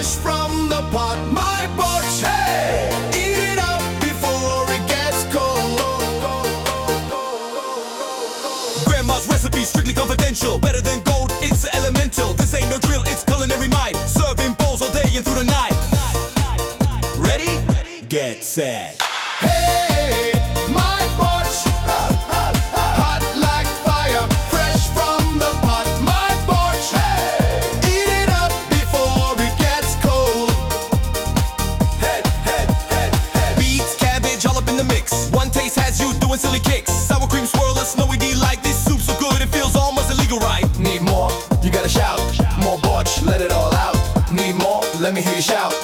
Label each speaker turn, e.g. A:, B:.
A: fresh from the pot. My porch, hey, eat it up before it gets cold. Grandma's recipe, strictly confidential. Better than gold, it's elemental. This ain't no drill, it's culinary might. Serving bowls all day and through the night. Ready? Get set. Hey, my porch, hot like fire, fresh from the pot. My porch, hey, eat it up before it gets cold. Beets, cabbage, all up in the mix. One taste has you doing silly kicks. Sour cream swirler, snowy D like this soup so good it feels almost illegal, right? Need more? You gotta shout. More porch, let it all out. Need more? Let me hear you shout.